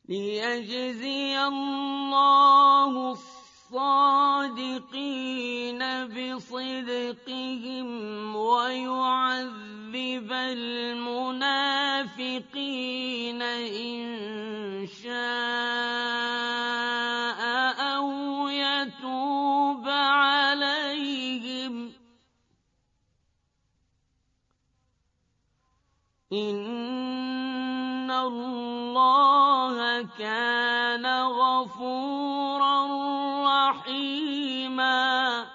ليجزي الله الصادقين بصدقهم ويعذب المنافقين إن شاء أو يتوب عليهم إن الله كان غفورا رحيما